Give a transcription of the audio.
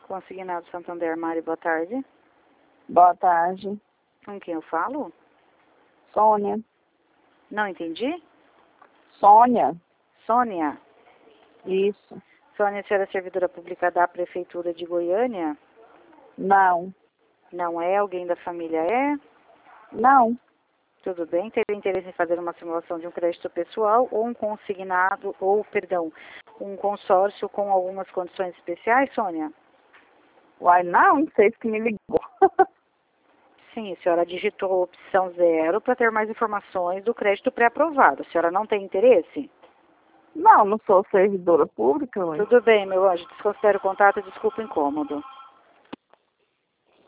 Consignado Santander, Mari, boa tarde. Boa tarde. Com quem eu falo? Sônia. Não entendi? Sônia. Sônia. Isso. Sônia, a senhora é servidora pública da Prefeitura de Goiânia? Não. Não é? Alguém da família é? Não. Tudo bem. Teria interesse em fazer uma simulação de um crédito pessoal ou um consignado, um consórcio com algumas condições especiais, Sônia? Uai, não sei que me ligou. Sim, a senhora digitou a opção 0 para ter mais informações do crédito pré-aprovado. A senhora não tem interesse? Não sou servidora pública, ué. Tudo bem, meu anjo. Desconsidero o contato e desculpa o incômodo.